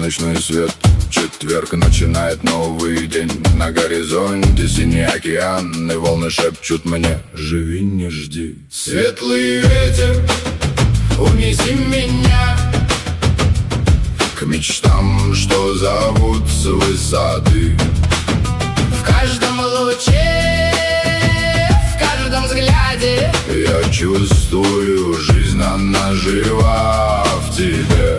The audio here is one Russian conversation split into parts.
солнечный свет. Четверг начинает новый день. На горизонте синий океан, и волны шепчут мне: живи, не жди. Светлый ветер, унеси меня к мечтам, что зовут с высоты. В каждом луче, в каждом взгляде я чувствую жизнь, она жива в тебе.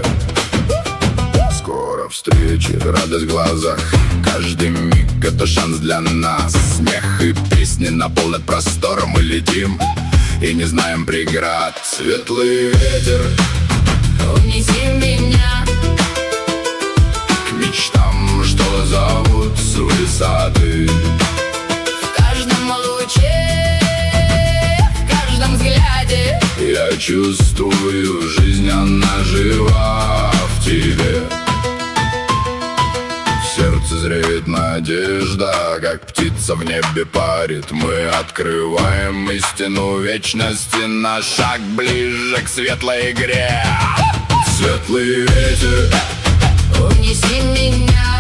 Скоро встречи, радость в глазах, каждый миг — это шанс для нас. Смех и песни наполнят простор, мы летим и не знаем преград. Светлый ветер, унеси меня к мечтам, что зовут с высоты. в каждом луче, в каждом взгляде Я чувствую жизнь, она жива в тебе. В сердце зреет надежда, как птица в небе парит. Мы открываем истину вечности, на шаг ближе к светлой игре. Светлый ветер, унеси меня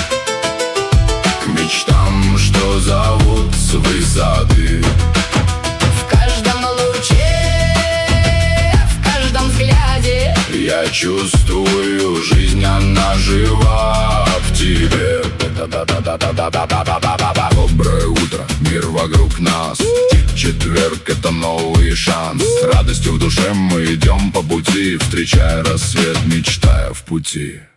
к мечтам, что зовут с высоты. в каждом луче, в каждом взгляде Я чувствую жизнь, она жива в тебе. Доброе утро, мир вокруг нас. Четверг — это новый шанс. С радостью в душе мы идем по пути, встречая рассвет, мечтая в пути.